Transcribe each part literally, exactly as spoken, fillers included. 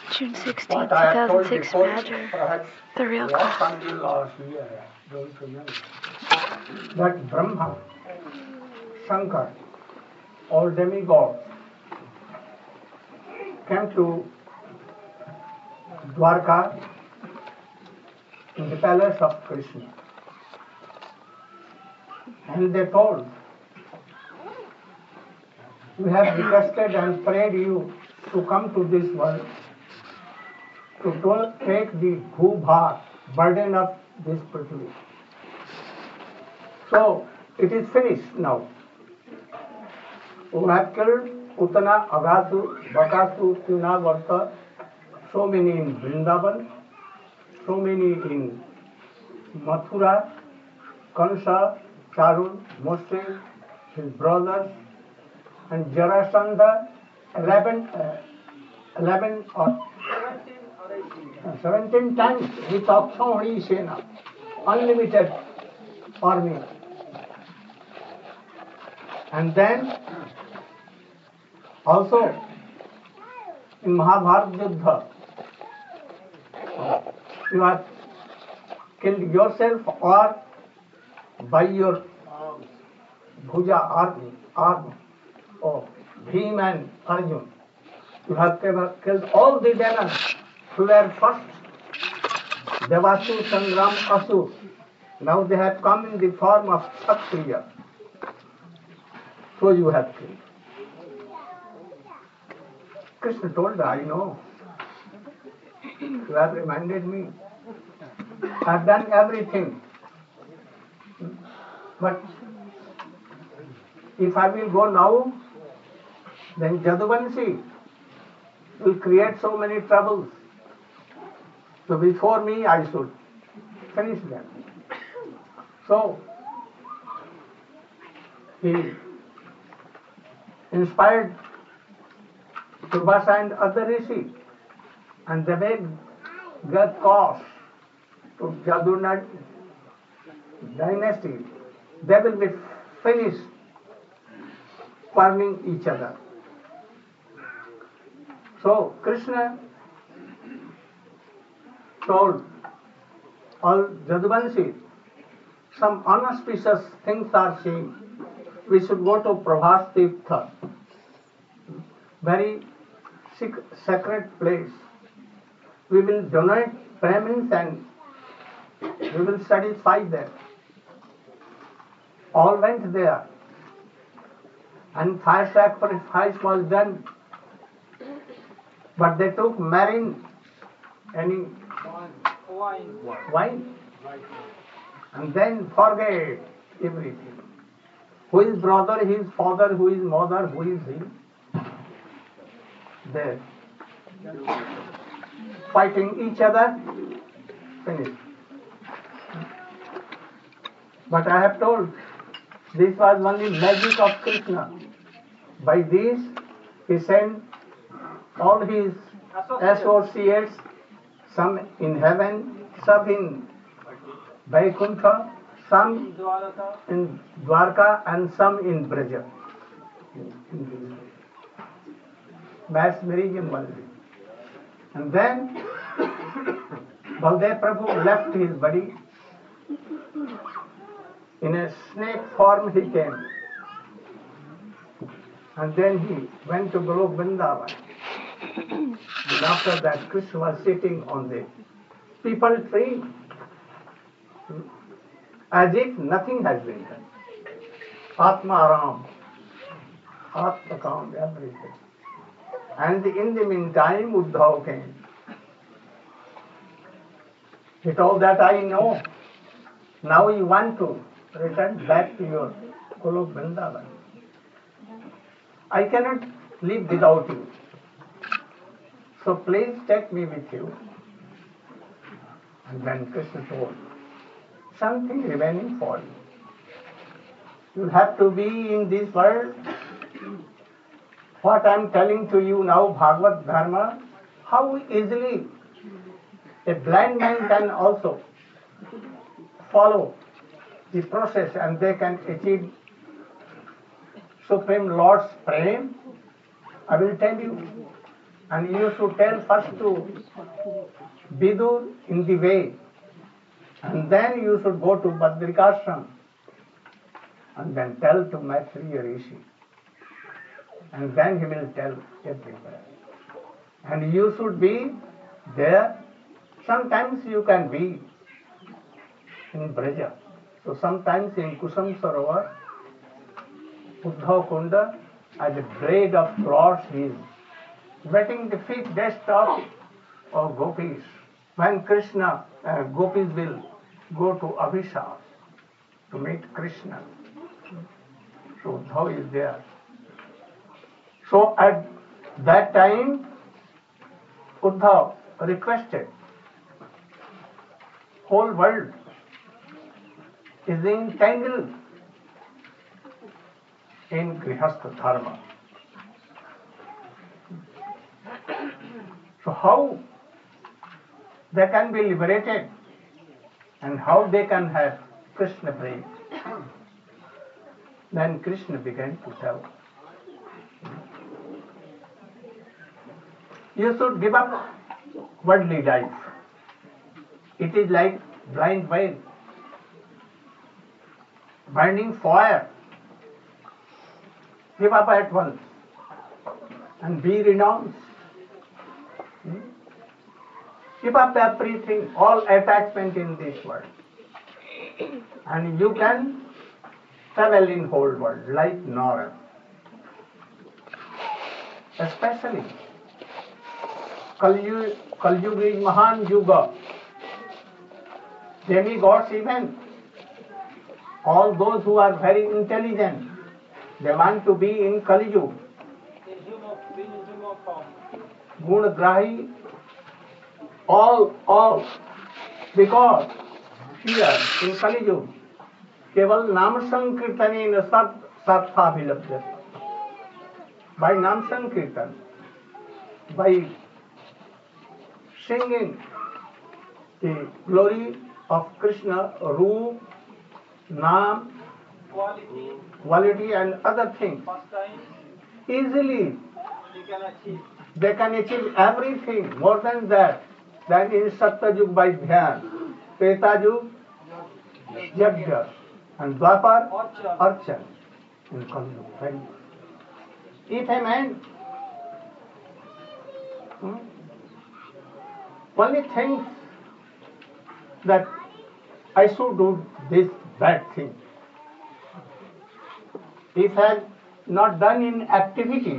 June sixteenth, What I have told two thousand six, before, Badger. perhaps The real was cost. until last year, I don't remember. That Brahma, Shankar, all demigods, came to Dwarka in the palace of Krishna. And they told, we have requested and prayed you to come to this world to do- take the bhubha, burden of this Prithvi. So it is finished now. We have killed Putana, Agatu, Bakasu, Tinavarta, so many in Vrindavan, so many in Mathura, Kansa, Charul, Moshe, his brothers, and Jarasandha, eleven, uh, eleven or uh, seventeen times with Akshauhri Sena, unlimited army. And then also in Mahabharata Yuddha, you have killed yourself or by your bhuja arm, arm of Bhim and Arjun. You have killed all the demons who were first Devasu, Sangram, Asur. Now they have come in the form of Kshatriya. So you have killed. Krishna told, I know. You have reminded me. I have done everything. But if I will go now, then Jaduvanshi will create so many troubles. So before me, I should finish them. So he inspired Durvasa and other rishi, and they made get cause to Jaduna dynasty. They will be finished farming each other. So Krishna told all Jaduvanshi, some unauspicious things are seen. We should go to Prabhas Tirtha, very sacred place. We will donate Brahmins and we will satisfy them. All went there and fire sacrifice was done. But they took marine, any wine, wine, and then forget everything. Who is brother, his father, who is mother, who is he? There. Fighting each other, finished. But I have told, this was only magic of Krishna. By this, he sent all his associates, some in heaven, some in Vaikuntha, some in Dwarka, and some in Braja. Mass Miriam Valli. And then Baldev Prabhu left his body. In a snake form he came. And then he went to Golok Vrindavan. And after that, Krishna was sitting on the people tree as if nothing has been done. Atma Aram, Atma Kam, everything. And in the meantime, Uddhav came. He told that I know. Now you want to return back to your Golok Vrindavan. I cannot live without you. So please take me with you. And then Krishna told, something remaining for you. You have to be in this world. What I am telling to you now, Bhagavad Dharma, how easily a blind man can also follow the process and they can achieve Supreme Lord's prem. I will tell you. And you should tell first to Vidur in the way, and then you should go to Badrikashram, and then tell to Maitreya Rishi, and then he will tell everywhere. And you should be there. Sometimes you can be in Braja. So sometimes in Kusam Sarovar, Uddhav Kunda, as a braid of flowers, he is wetting the feet dust of, of gopis. When Krishna, uh, gopis will go to Abhishek to meet Krishna. So Uddhav is there. So at that time, Uddhav requested, whole world is entangled in Grihastha Dharma. So how they can be liberated and how they can have Krishna brain? Then Krishna began to tell, you should give up worldly life. It is like blind veil, burning fire. Give up at once and be renounced. Hmm? Give up everything, all attachment in this world. And you can travel in whole world like Nara. Especially Kali Yuga is Mahan Yuga. Demigods even, all those who are very intelligent, they want to be in Kali Yuga. Gunagrahi, all, all, because here in Kali Yuga, keval Nam Sankirtanena Sat Sartha Vilabhyati. By Nam Sankirtan, by singing the glory of Krishna, Roop, Naam, quality, quality and other things, pastime, easily you can achieve. they can achieve everything. More than that, that in Satyayug by Dhyan, Tretayug, Yajna, and Dwapar, Archan. Archan, in Kaliyug. Very good. If a man hmm, only thinks that I should do this bad thing, if has not done in activity,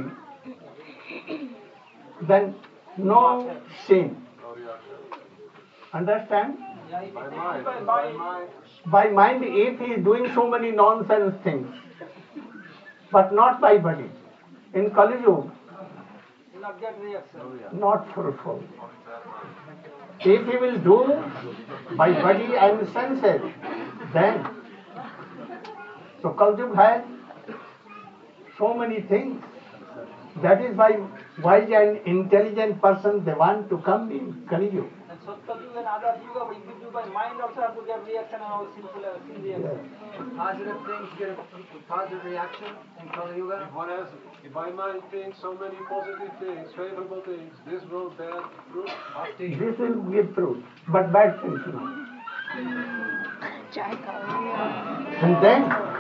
then no sin. Understand? Yeah, if By it mind, is by by mind, mind. By mind, if he is doing so many nonsense things, but not by body. In Kali Yuga, you not get reaction. not fruitful. If he will do by body and senses, then so Kali Yuga has so many things. That is why wise and intelligent persons, they want to come in Kali Yuga. And Satyayuga and other yuga, but if you do by mind also have to get reaction and all sinful sin reaction. Positive things get a positive reaction in Kali Yuga. If one has, if my mind thinks so many positive things, favorable things, this will bear fruit. This will give fruit, but bad things no. And then,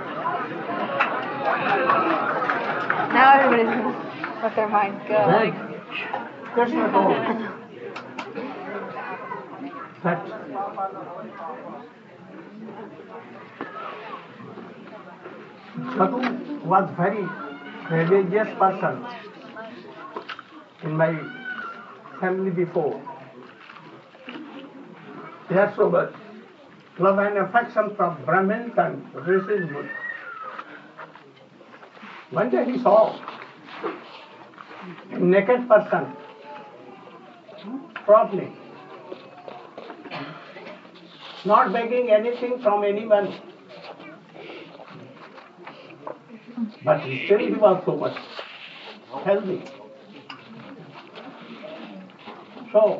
Now everybody's gonna let their minds go. then Krishna told that Sadhu was very religious person in my family before. He had so much love and affection from Brahmins and rishis. One day he saw a naked person properly, not begging anything from anyone, but still he was so much healthy. So,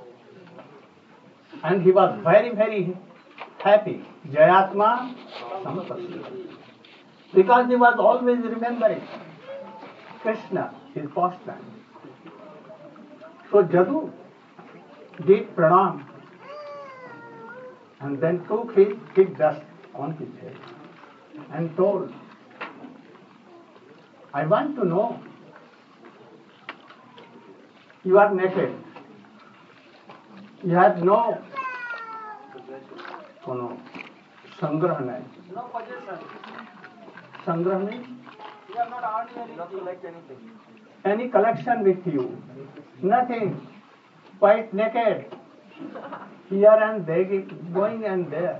and he was very, very happy. Jayatma Sampasya. Because he was always remembering Krishna, his pastime. So Jadu did pranam and then took his thick dust on his head and told, I want to know, you are naked, you have no, oh no, sangrah nahi. No possession. Sangrah means You are not earning anything. Not collect anything. any collection with you, nothing, quite naked, here and there, going and there.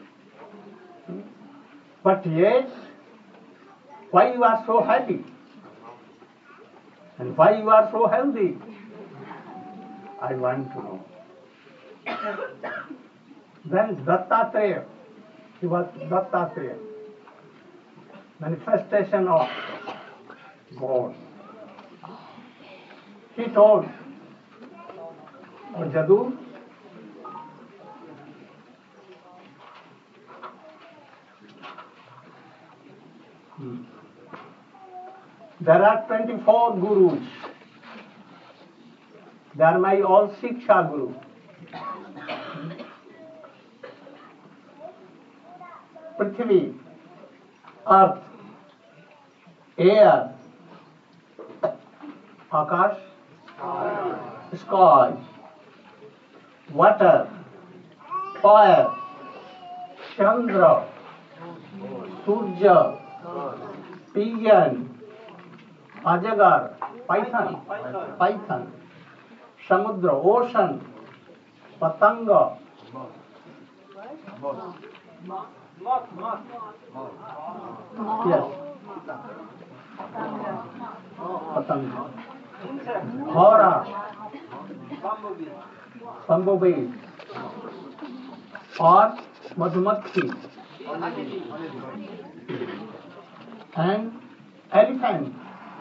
But yet, why you are so happy? And why you are so healthy? I want to know. Then Dattatreya, he was Dattatreya, manifestation of God. He told, oh Jadu, hmm. there are twenty-four gurus. They are my all Siksha guru. Prithvi, earth, air, Akash, sky, water, fire, Chandra, Surya, pigeon, Ajagar, python, python, Samudra, ocean, Patanga, Moth, moth. yes, Patanga, Insect. Hora, Bumblebee. bumblebee, or Madhumakhi, Honeybee. and elephant.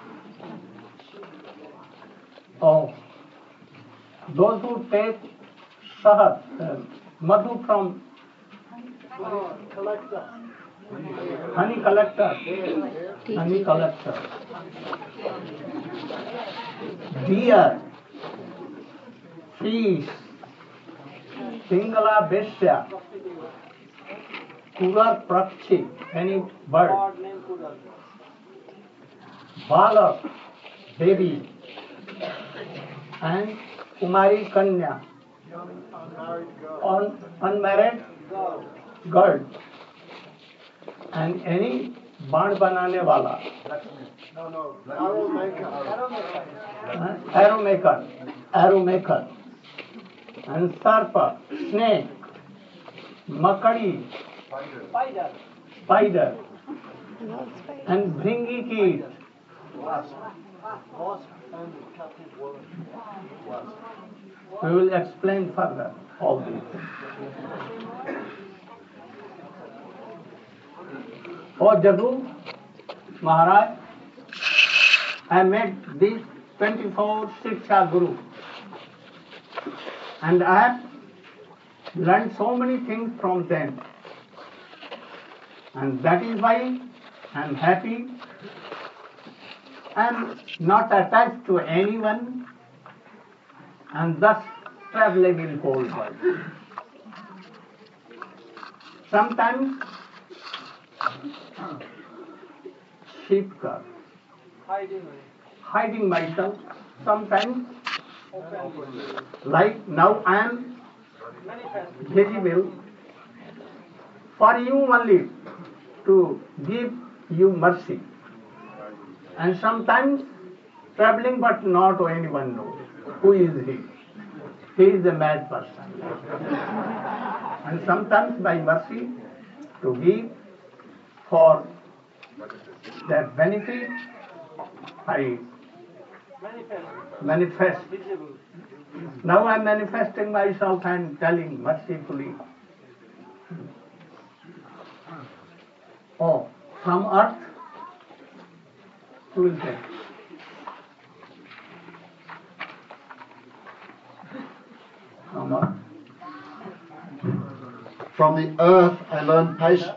Oh, those who take shahad, uh, madhu from honey collector, honey collector, deer, fish, Pingala Besya, Kular Prakshi, any bird, God named Kudal. Balak, baby, and Kumari Kanya, on unmarried God. girl, and any band banane wala, No, no, arrow maker. uh, arrow maker, arrow maker, and sarpa, snake, makadi, Spider. spider, and bringi kid. Wasp. Wasp and captive woman. Wasp. We will explain further all these things. Oh Jaggu, Maharaj, I met these twenty-four Siksha Guru, and I have learned so many things from them, and that is why I am happy. I am not attached to anyone, and thus traveling in whole world. Sometimes sheep girl, Hiding. hiding myself, sometimes Open. like now I am Manifest. visible for you only to give you mercy. And sometimes traveling but not anyone knows who is he. He is a mad person. And sometimes by mercy to give for their benefit, I Manifest. manifest. Visible. Now I am manifesting myself and telling mercifully. Oh, from earth, who will take? From earth. From the earth, I learned patience.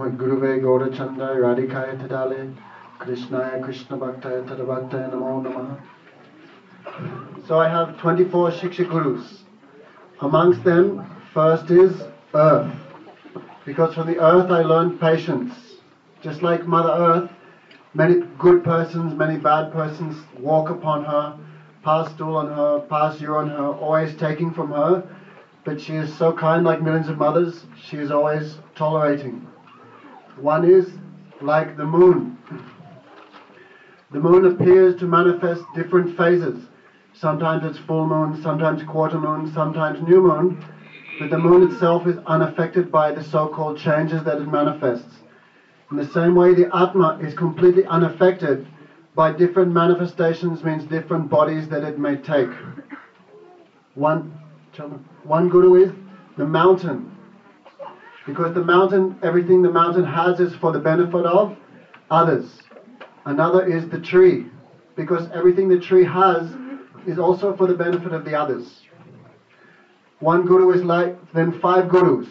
Srimad Guruve Gaurachandra Radhikaya Tadale Krishnaya Krishna Bhaktaya Tadabhaktaya Namo Namaha. So I have twenty-four Shiksha Gurus. Amongst them, first is Earth. Because from the earth I learned patience. Just like Mother Earth, many good persons, many bad persons walk upon her, pass stool on her, pass urine on her, always taking from her. But she is so kind, like millions of mothers, she is always tolerating. One is like the moon. The moon appears to manifest different phases. Sometimes it's full moon, sometimes quarter moon, sometimes new moon. But the moon itself is unaffected by the so-called changes that it manifests. In the same way, the Atma is completely unaffected by different manifestations, means different bodies that it may take. One, one Guru is the mountain. Because the mountain, everything the mountain has is for the benefit of others. Another is the tree. Because everything the tree has is also for the benefit of the others. One Guru is like, then five Gurus.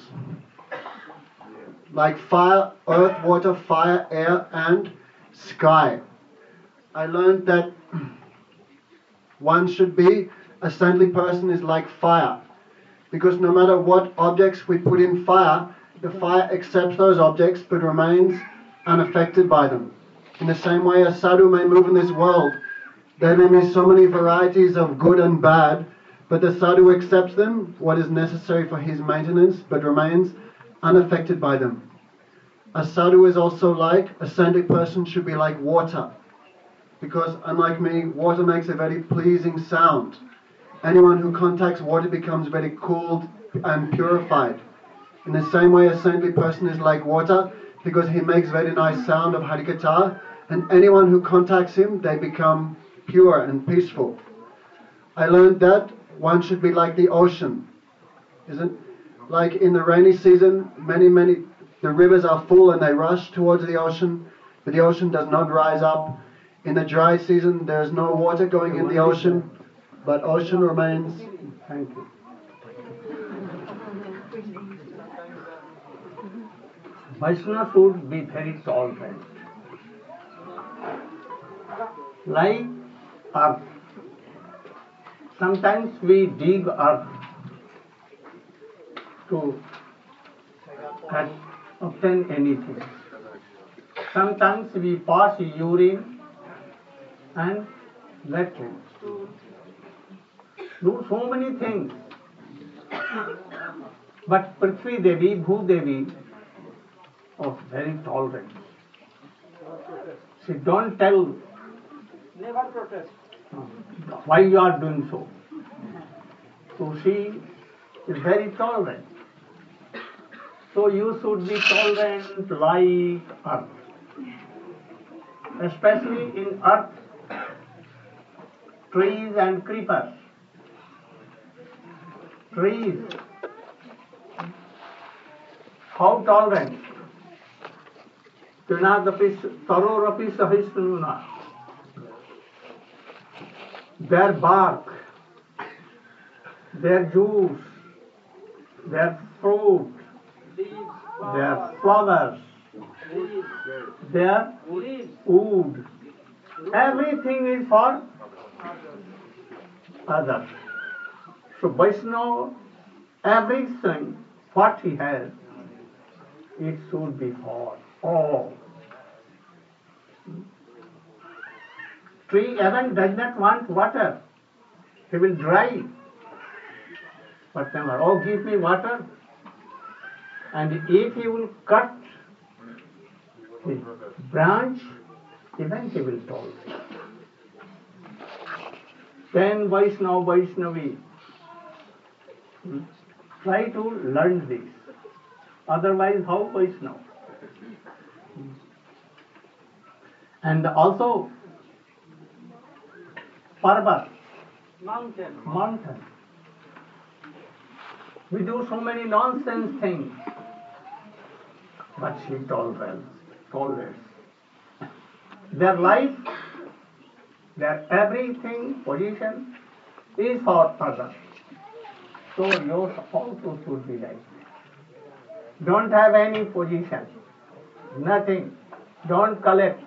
Like fire, earth, water, fire, air, and sky. I learned that one should be, a saintly person is like fire. Because no matter what objects we put in fire, the fire accepts those objects but remains unaffected by them. In the same way, a sadhu may move in this world. There may be so many varieties of good and bad, but the sadhu accepts them, what is necessary for his maintenance, but remains unaffected by them. A sadhu is also like, a saintly person should be like water. Because unlike me, water makes a very pleasing sound. Anyone who contacts water becomes very cooled and purified. In the same way, a saintly person is like water, because he makes very nice sound of Harikatha, and anyone who contacts him, they become pure and peaceful. I learned that one should be like the ocean. Isn't like in the rainy season, many, many, the rivers are full and they rush towards the ocean, but the ocean does not rise up. In the dry season, there is no water going in the ocean, but ocean remains. Thank you. Vaishnava should be very tolerant. Like earth. Sometimes we dig earth to cut, obtain anything. Sometimes we pass urine and latrine. Do so many things. But Prithvi Devi, Bhu Devi, oh, very tolerant. She don't tell Never protest. why you are doing so. So she is very tolerant. So you should be tolerant like earth. Especially in earth, trees and creepers. Trees, how tolerant. Trinadapi tarorapi sahisnuna. Their bark, their juice, their fruit, their flowers, their wood, everything is for others. So Vaishnava, everything, what he has, it should be for all. Tree even does not want water. He will dry. But never, oh, give me water. And if he will cut his branch, even he will tolerate. Then Vaishnava, Vaishnavi, try to learn this. Otherwise, how Vaishnava? And also, Parvat, Mountain. mountain. We do so many nonsense things, but she tolerates, tolerates. Their life, their everything, position is for others. So yours also should be like that. Don't have any position. nothing. Don't collect.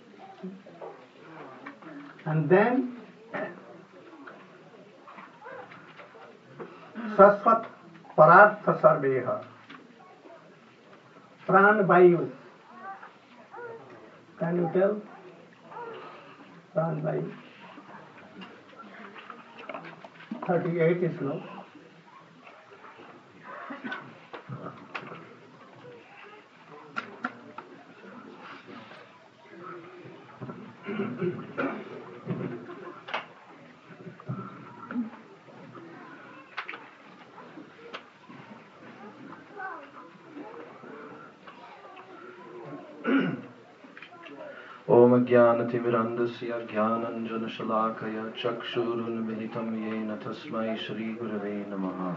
And then Sasvat Parartha Sarveha. Pran Vayu. Can you tell? Pran Vayu. thirty-eight is no. Om Jnanatimirandasya Jnananjanashalakaya Chakshurunmilitam Yena Tasmai Shri Gurave Namaha.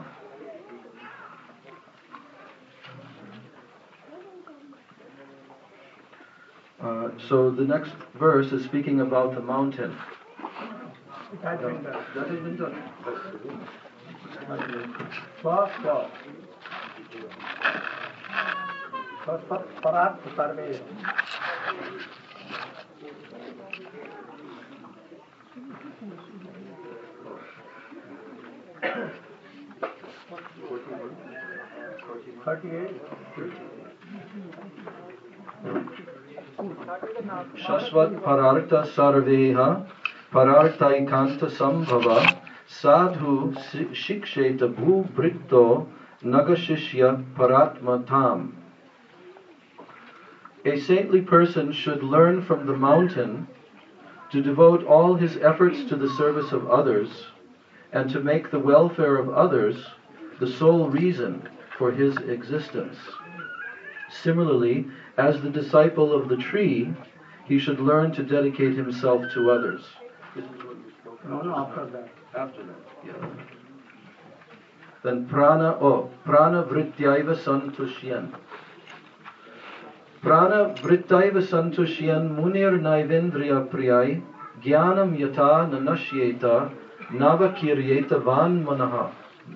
Uh, so the next verse is speaking about the mountain. That has been done. That has been done. First verse. Sasvat Parartha Sarveha. thirty-eight. Shashvat Parartha Sarveha Pararthaikanta Sambhava Sadhu Shiksheta Bhu Britto Nagashishya Paratma Tam. A saintly person should learn from the mountain to devote all his efforts to the service of others and to make the welfare of others the sole reason for his existence. Similarly, as the disciple of the tree, he should learn to dedicate himself to others. No, no, after that. After that, yeah. Then prana, oh, prana vrityaiva santushyan. Prana vrittaiva santushyan munir naivendriya priyai jnanam yata nanashyeta navakiryeta van manaha.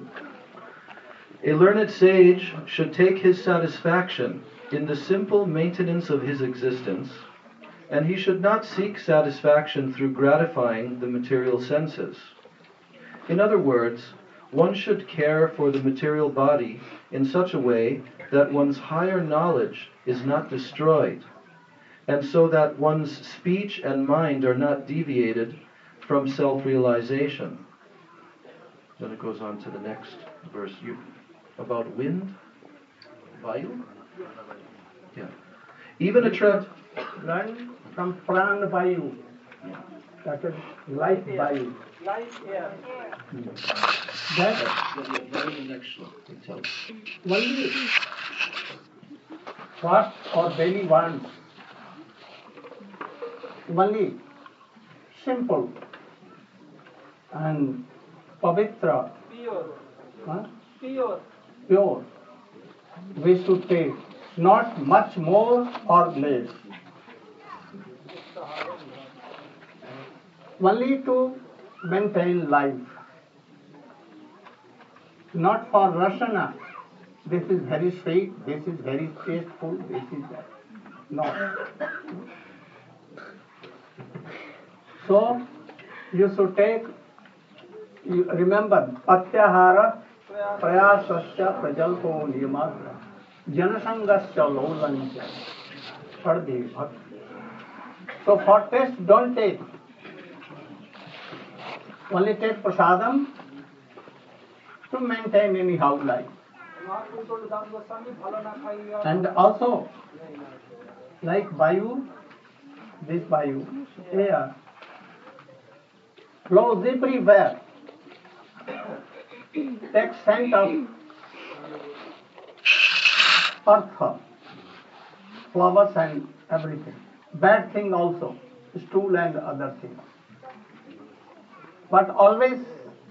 A learned sage should take his satisfaction in the simple maintenance of his existence, and he should not seek satisfaction through gratifying the material senses. In other words, one should care for the material body in such a way that one's higher knowledge is not destroyed, and so that one's speech and mind are not deviated from self-realization. Then it goes on to the next verse. You, about wind? Vayu? Yeah. Even a tra- Learn from Pran Vayu. That is life Vayu. Life air. That the next one. It tells. only what our belly wants. Only simple and pavitra, Pure. huh? Pure. pure. We should take not much more or less. Only to maintain life. Not for Rasana. This is very sweet, this is very tasteful, this is that. No. So, you should take, you remember, Atyahara Prayasasya Prajalpo Niyamatra Janasangasya Lolancha Sarde Bhakti. So for taste, don't take. Only take prasadam to maintain anyhow life. And also, like Vayu, this Vayu, air, flows everywhere. Takes scent of earth, flowers and everything. Bad thing also, stool and other things. But always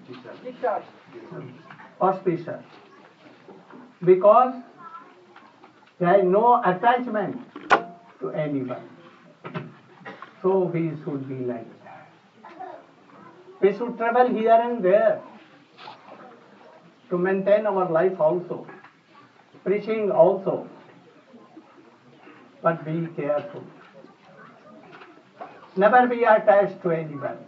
auspicious. Because there is no attachment to anyone. So we should be like that. We should travel here and there to maintain our life also. Preaching also. but be careful. Never be attached to anybody.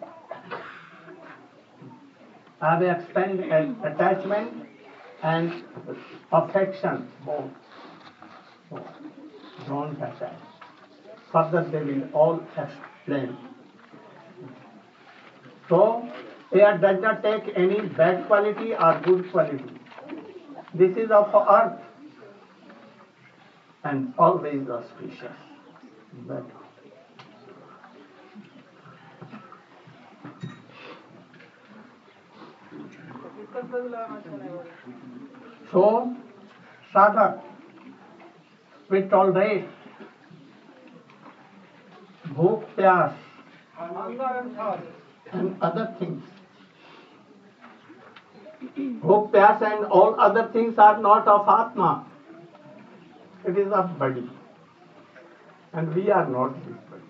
Have expend attachment and affection both. So, don't attach. Further they will all explain. So, air does not take any bad quality or good quality. This is of earth and always auspicious. But so, sadhak, we tolerate bhuk, pyas, and other things. Bhuk, pyas and all other things are not of Atma. It is of body. And we are not this body.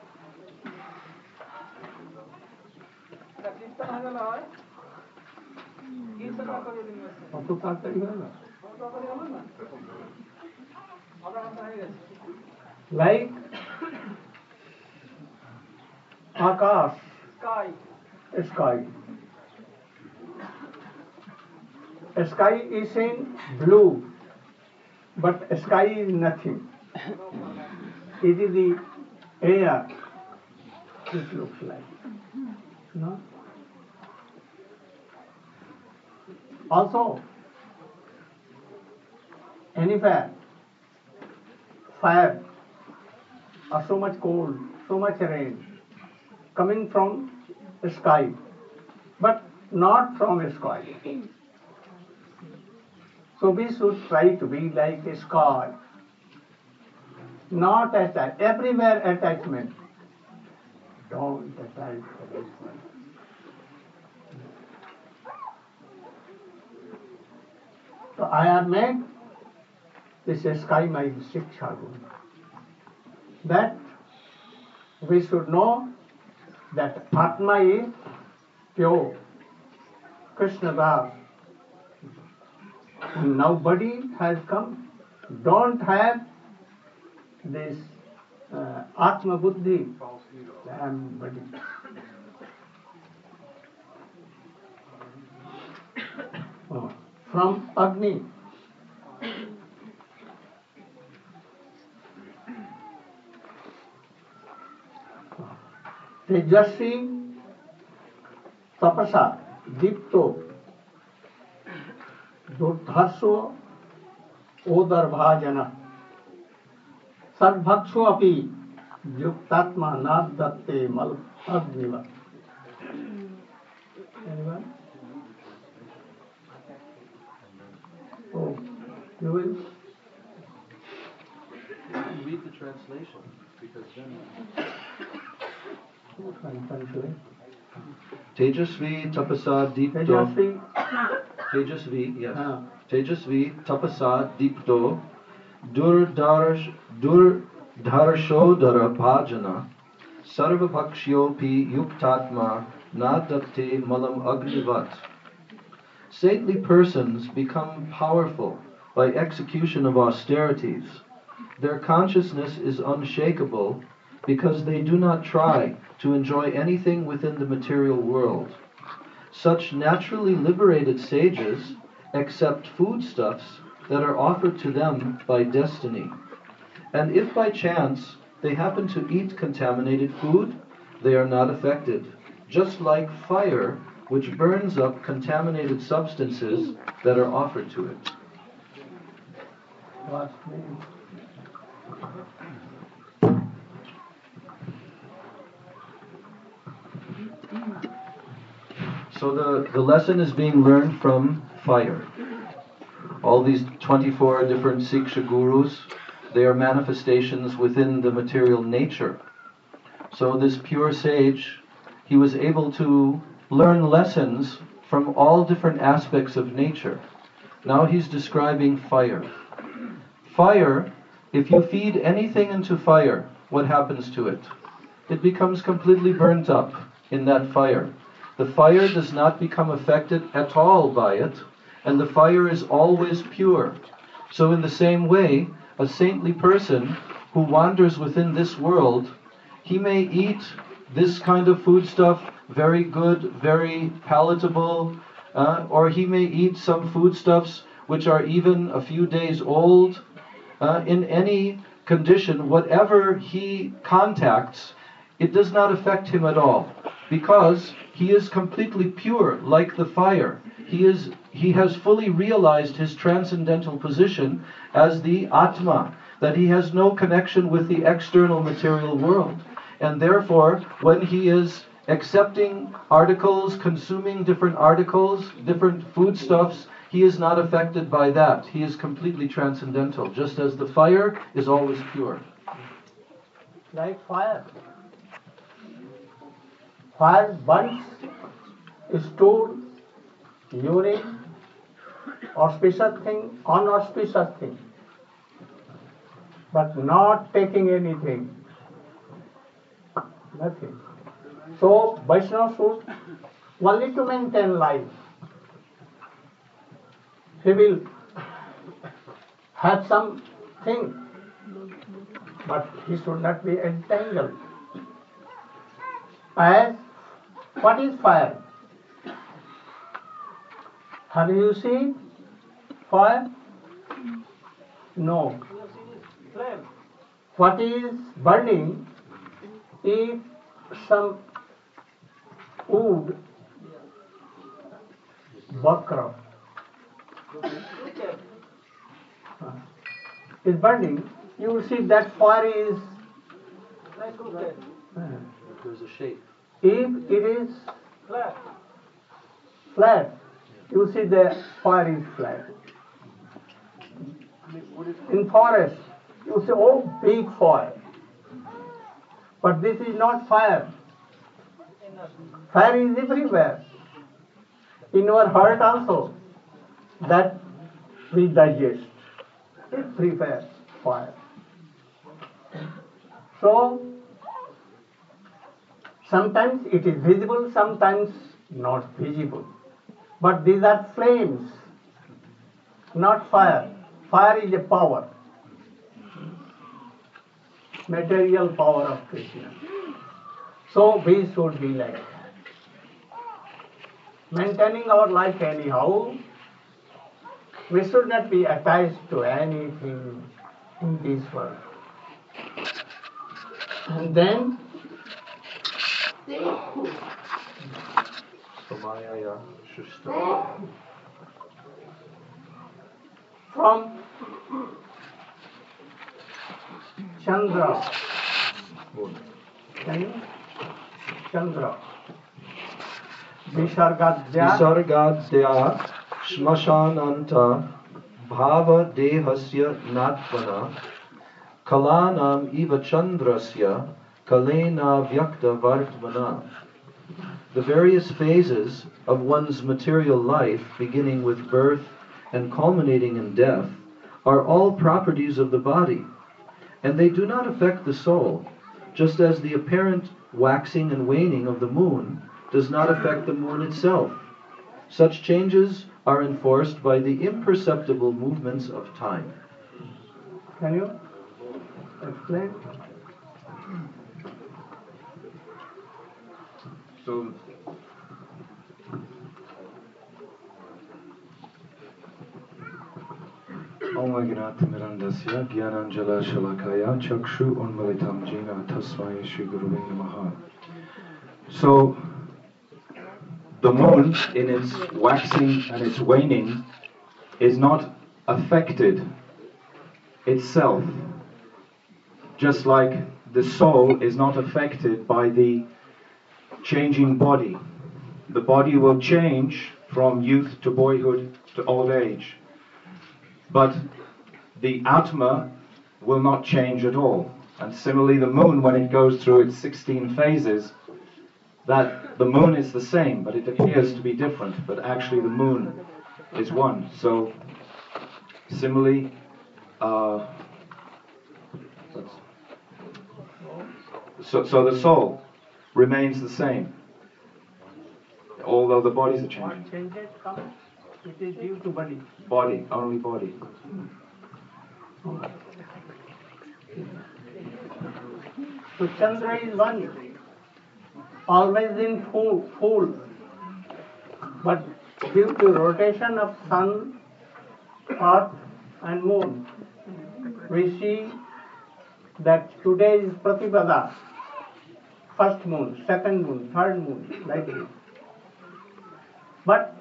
Like Akash, Sky. sky. Sky is in blue, but sky is nothing. It is the air. It looks like. No? Also, anywhere, fire, or so much cold, so much rain, coming from the sky, but not from the sky. So we should try to be like a sky, not attached. Everywhere attachment. Don't attach attachment. So I have made this sky my Shiksha Guru. That we should know that Atma is pure, Krishna Das. Nobody has come, don't have this uh, Atma Buddhi. I am body. Oh. From Agni. Tejasvi Tapasa Dipto Durdharso Odarbhajana Sarvhaksho api Yuktatma Nadatte Mal Agniva. Anyone? Oh, you will? Read the translation, because then... Who can translate? Tejasvi Tapasa Deepto. Tejasvi. Tejasvi, yes. Ah. Tejasvi Tapasa Deepto Durdharsh Durdharshodara Bhajana Sarvabhakshopi Yuktatma Nadatte Malam Agnivat. Saintly persons become powerful by execution of austerities. Their consciousness is unshakable because they do not try to enjoy anything within the material world. Such naturally liberated sages accept foodstuffs that are offered to them by destiny. And if by chance they happen to eat contaminated food, they are not affected, just like fire, which burns up contaminated substances that are offered to it. Last name. So the, the lesson is being learned from fire. All these twenty-four different Siksha gurus, they are manifestations within the material nature. So this pure sage, he was able to learn lessons from all different aspects of nature. Now he's describing fire. Fire, if you feed anything into fire, what happens to it? It becomes completely burnt up in that fire. The fire does not become affected at all by it, and the fire is always pure. So in the same way, a saintly person who who wanders within this world, he may eat this kind of foodstuff, very good, very palatable, uh, or he may eat some foodstuffs which are even a few days old. Uh, in any condition, whatever he contacts, it does not affect him at all, because he is completely pure, like the fire. He is, he has fully realized his transcendental position as the Atma, that he has no connection with the external material world. And therefore, when he is accepting articles, consuming different articles, different foodstuffs, he is not affected by that. He is completely transcendental, just as the fire is always pure. Like fire. Fire burns stool, urine, auspicious thing, unauspicious thing, but not taking anything. Nothing. So Vaishnava should only to maintain life. He will have something, but he should not be entangled. As what is fire? Have you seen fire? No. Flame. What is burning? If some wood, bakra, is burning, you will see that fire is. Like crooked. There's a shape. If it is Flat. flat, you will see the fire is flat. In forest, you will see oh big fire. But this is not fire. Fire is everywhere. In our heart also, that we digest. Everywhere fire. So, sometimes it is visible, sometimes not visible. But these are flames, not fire. Fire is a power. Material power of Krishna. So we should be like that. Maintaining our life anyhow, we should not be attached to anything in this world. And then Samayaya Shushta. from Chandra, can you? Chandra, Visargadya, Visargadya Shmashananta Bhava Dehasya Natvana Kalanam Iva Chandrasya Kalena Vyakta Vartmana. The various phases of one's material life, beginning with birth and culminating in death, are all properties of the body, and they do not affect the soul, just as the apparent waxing and waning of the moon does not affect the moon itself. Such changes are enforced by the imperceptible movements of time. can you explain? So, Om Agnatmirandasya Gyananjala Shalakaya Chakshu Unmalitam Jena Tasmai Shri Gurave Namaha. So, the moon in its waxing and its waning is not affected itself, just like the soul is not affected by the changing body. The body will change from youth to boyhood to old age, but the Atma will not change at all. And similarly, the moon, when it goes through its sixteen phases, that the moon is the same, but it appears to be different, but actually the moon is one. So, similarly, uh, so, so the soul remains the same, although the bodies are changing. What changes come? It is due to body. Body, only body. So Chandra is one, always in full, full. But due to rotation of sun, earth and moon, we see that today is Pratipada, first moon, second moon, third moon, like this. But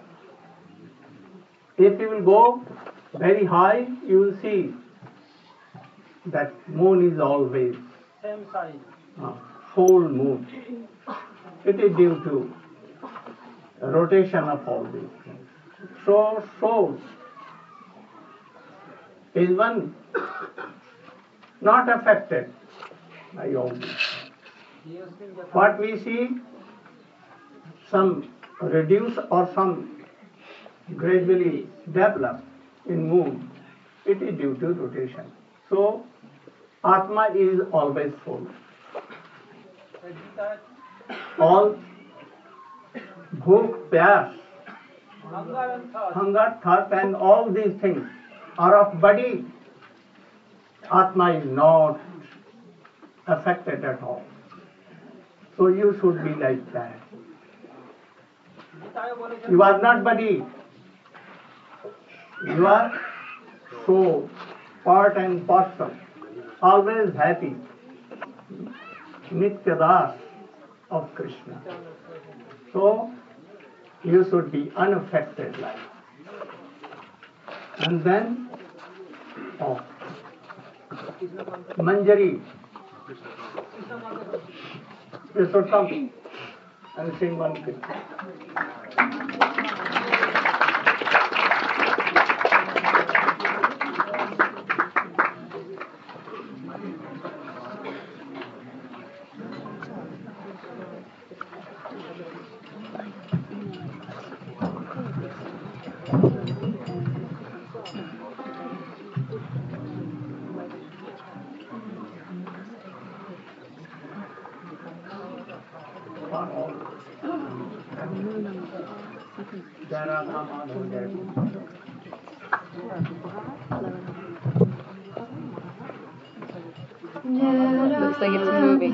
if you will go very high, you will see that moon is always Same size. uh, full moon. It is due to rotation of all these things. So, soul is one not affected by all these. What we see, some reduce or some gradually develop in moon, it is due to rotation. So, Atma is always full. All bhook, pyas, Hunger and thirst. hunger, thirst and all these things are of body. Atma is not affected at all. So you should be like that. You are not body. You are soul, part and parcel, always happy. Nitya Das of Krishna. So you should be unaffected like. And then, oh, Manjari. You should come and sing one thing. Looks like it's moving.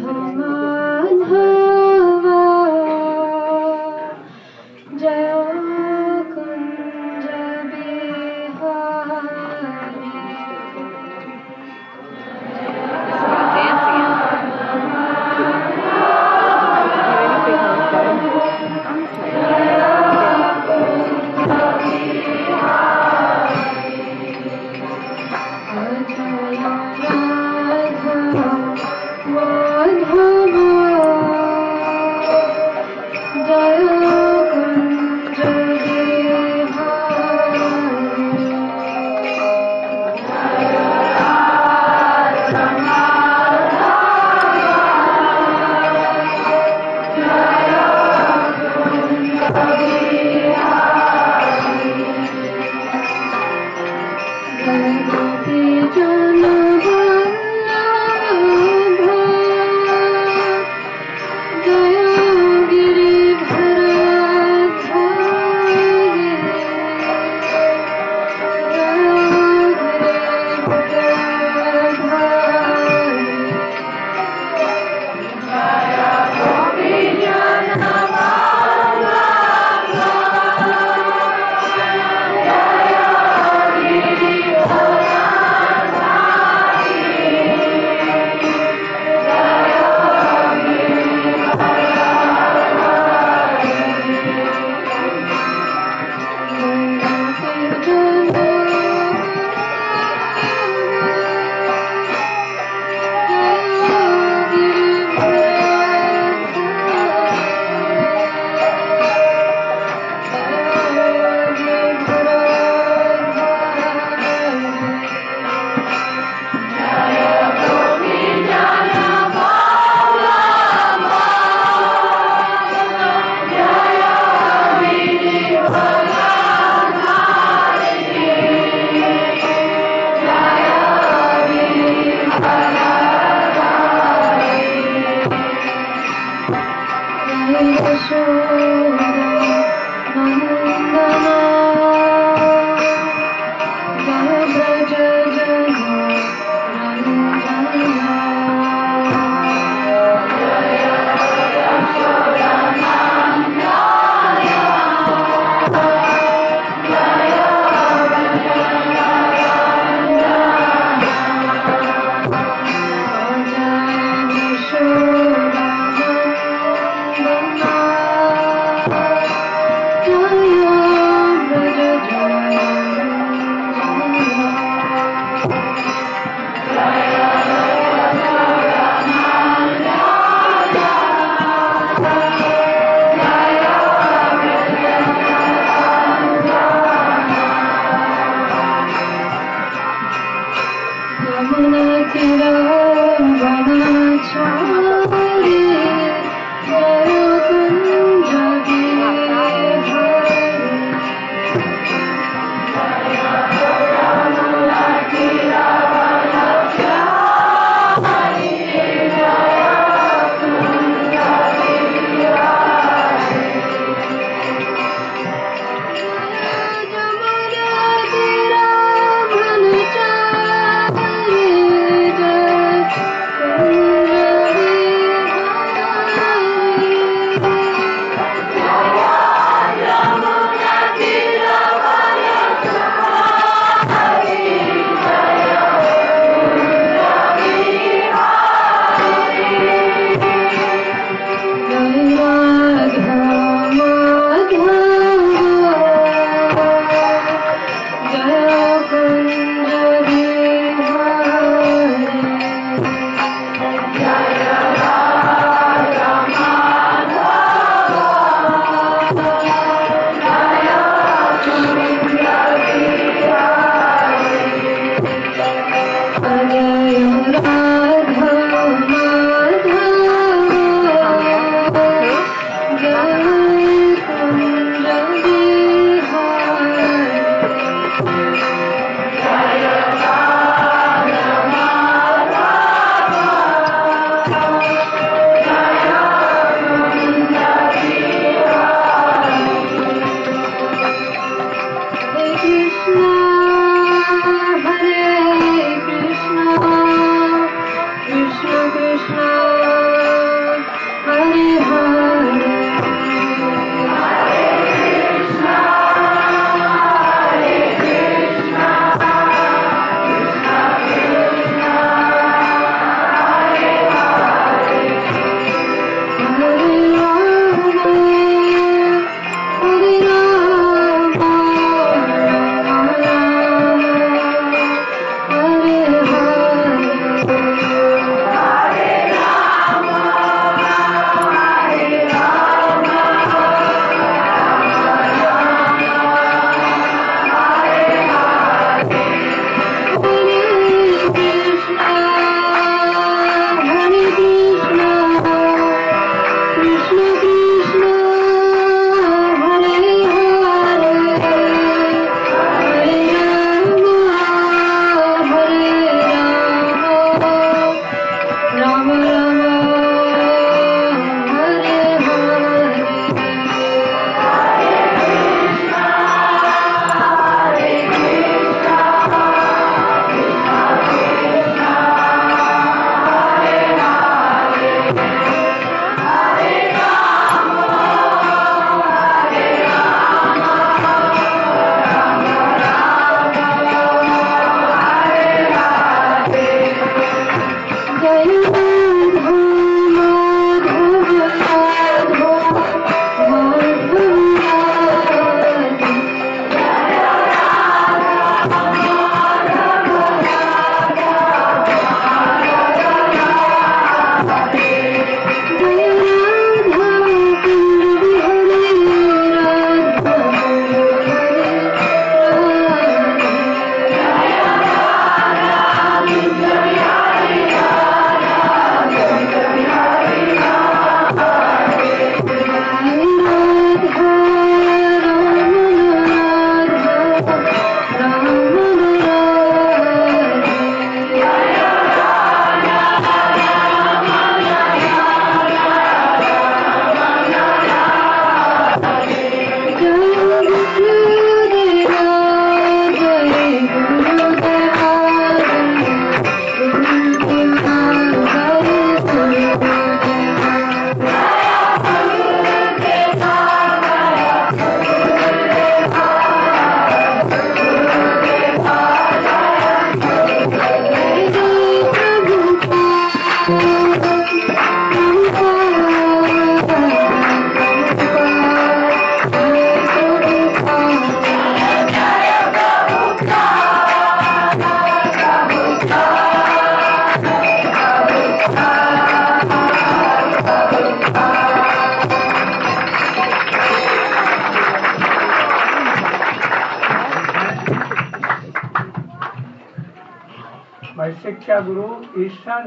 My Shiksha Guru is shunned.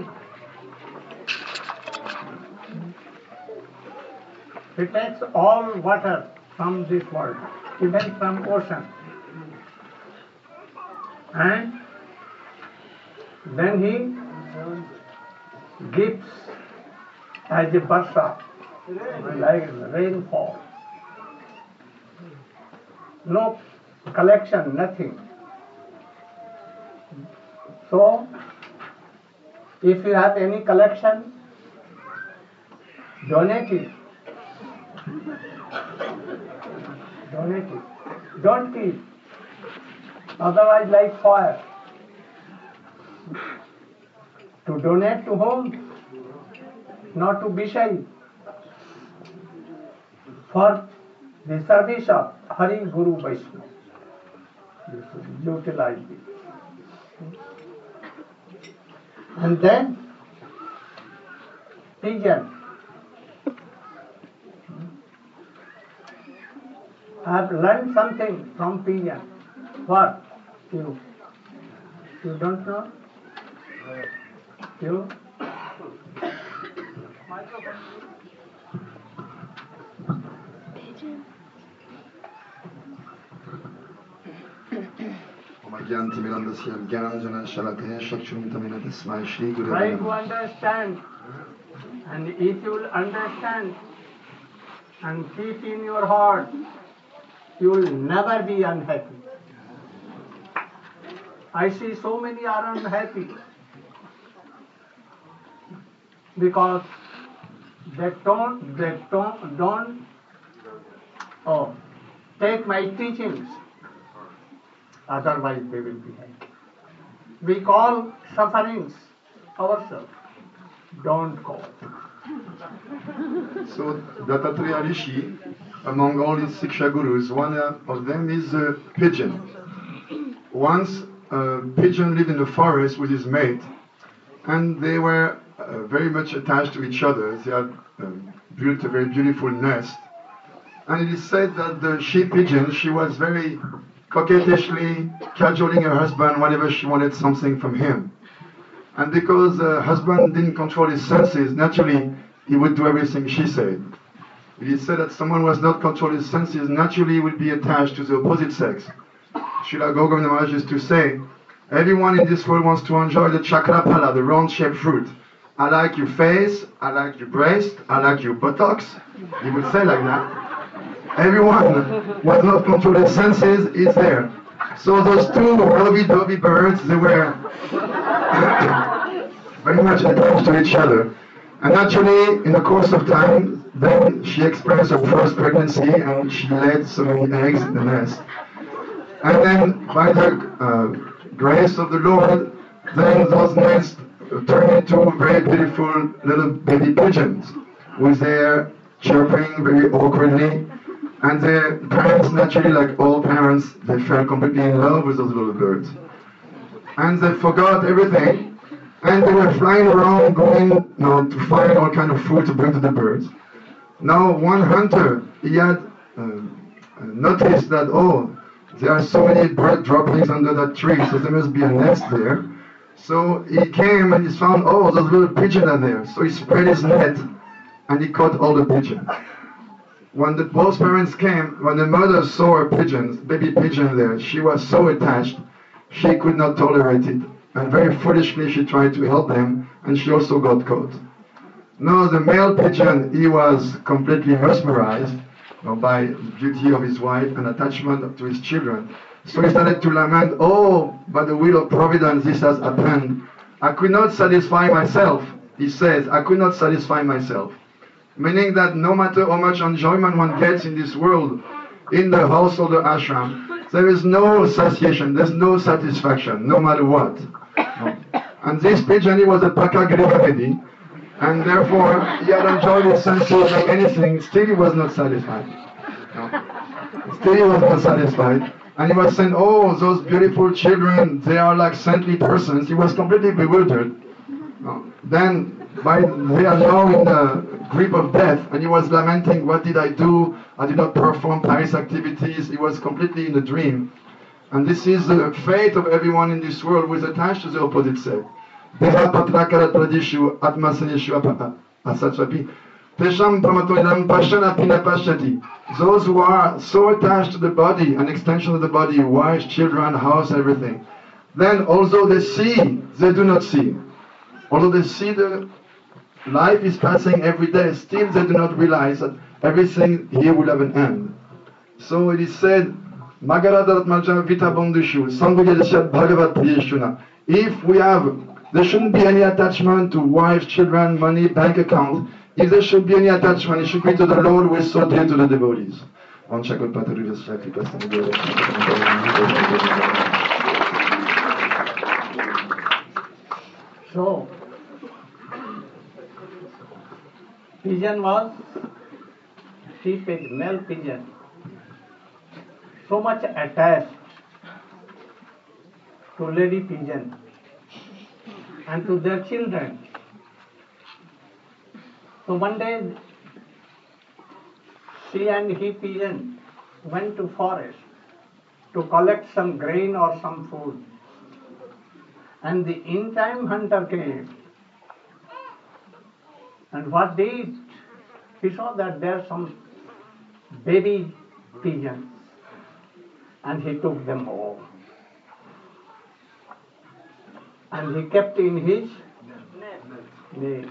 He takes all water from this world, even from ocean. And then he gives as a barsha, like rainfall. No collection, nothing. So, if you have any collection, donate it. Donate it. Don't keep. Otherwise, like fire. To donate to whom? Not to Bishai. For the service of Hari Guru Vaishnava. You should utilize it. And then, pigeon. I have learned something from pigeon. What? You? You don't know? You? Try to understand, and if you will understand and keep in your heart, you will never be unhappy. I see so many are unhappy because they don't, they don't, don't oh, take my teachings, otherwise they will be happy. We call sufferings ourselves, don't call. So, Dattatreya Rishi, among all his Siksha Gurus, one of them is a pigeon. Once a pigeon lived in the forest with his mate, and they were uh, very much attached to each other. They had um, built a very beautiful nest. And it is said that the she-pigeon, she was very coquettishly cajoling her husband whenever she wanted something from him. And because the husband didn't control his senses, naturally he would do everything she said. It is said that someone who has not controlled his senses naturally will be attached to the opposite sex. Srila Govinda Maharaj used to say, everyone in this world wants to enjoy the chakrapala, the round-shaped fruit. I like your face, I like your breast, I like your buttocks. He would say like that. Everyone who has not controlled his senses is there. So those two lovey-dovey birds, they were very much attached to each other. And actually, in the course of time, then she experienced her first pregnancy and she laid so many eggs in the nest. And then, by the uh, grace of the Lord, then those nests turned into very beautiful little baby pigeons with their chirping very awkwardly. And their parents, naturally, like all parents, they fell completely in love with those little birds. And they forgot everything, and they were flying around, going you know, to find all kind of food to bring to the birds. Now, one hunter, he had uh, noticed that, oh, there are so many bird droppings under that tree, so there must be a nest there. So he came and he found, oh, those little pigeons are there. So he spread his net, and he caught all the pigeons. When the both parents came, when the mother saw her pigeons, baby pigeon there, she was so attached, she could not tolerate it. And very foolishly, she tried to help them, and she also got caught. Now, the male pigeon, he was completely mesmerized you know, by the beauty of his wife and attachment to his children. So he started to lament, oh, by the will of providence, this has happened. I could not satisfy myself, he says, I could not satisfy myself. Meaning that no matter how much enjoyment one gets in this world, in the household or ashram, there is no satiation, there's no satisfaction, no matter what. No. And this pigeon, he was a Pakagrihavedi, and therefore he had enjoyed his senses like anything, still he was not satisfied. No. Still he was not satisfied. And he was saying, oh, those beautiful children, they are like saintly persons. He was completely bewildered. No. Then, by, they are now in the grip of death, and he was lamenting, what did I do? I did not perform pious activities. He was completely in a dream. And this is the fate of everyone in this world who is attached to the opposite sex. Deha patra karat pradishu atma sanishu asatsapi. Tesham pramatoidam pashanati napashati. Those who are so attached to the body, an extension of the body, wives, children, house, everything. Then, although they see, they do not see. Although they see the life is passing every day, still they do not realize that everything here will have an end. So it is said, if we have, there shouldn't be any attachment to wives, children, money, bank account. If there should be any attachment, it should be to the Lord who is so dear to the devotees. So, pigeon was, she pigeon, male pigeon, so much attached to lady pigeon and to their children. So one day, she and he pigeon went to forest to collect some grain or some food. And the in-time hunter came. And what did? He saw that there are some baby pigeons. And he took them all. And he kept in his nest.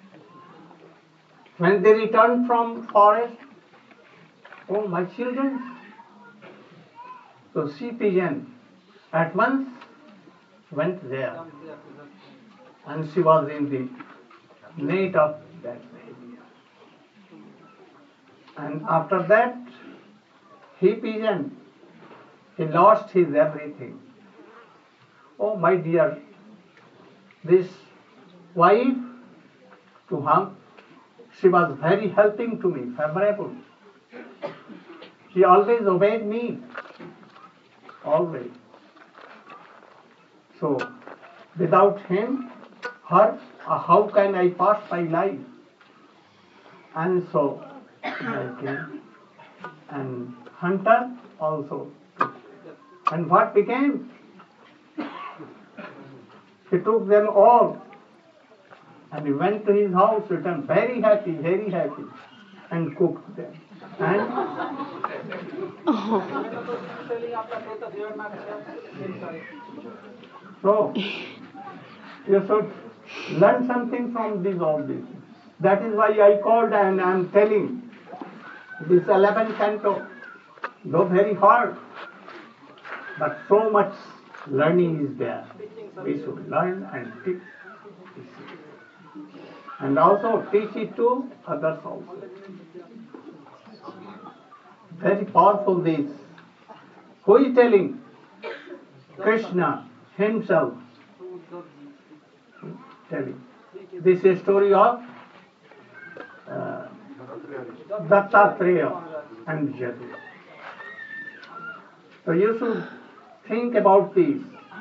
When they returned from forest, oh, my children. So she pigeon at once went there. And she was in the net of that baby. And after that, he pigeon, he lost his everything. Oh, my dear, this wife, to whom she was very helping to me, favorable. She always obeyed me, always. So, without him, her, uh, how can I pass my life? And so, I came. And hunter also. And what became? He took them all. And he went to his house, returned very happy, very happy, and cooked them. And so, you should learn something from these all these. That is why I called and I am telling this eleventh canto, though very hard, but so much learning is there. We should learn and teach. And also teach it to others also. Very powerful this. Who is telling? Krishna himself. telling. This is a story of uh, Dattatreya and Yadu. So you should think about this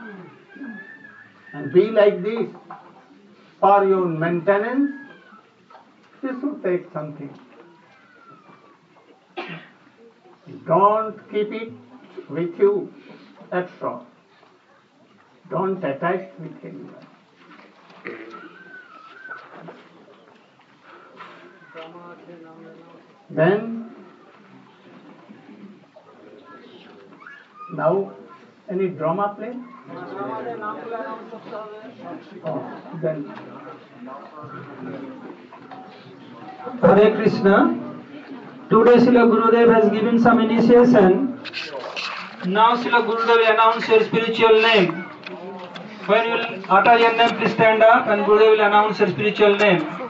and be like this. For your maintenance, you should take something. Don't keep it with you extra. Don't attach with anyone. Then, now, any drama play? Oh, then. Hare Krishna. Today Srila Gurudev has given some initiation. Now Srila Gurudev will announce your spiritual name. When you will utter your name, please stand up and Gurudev will announce your spiritual name.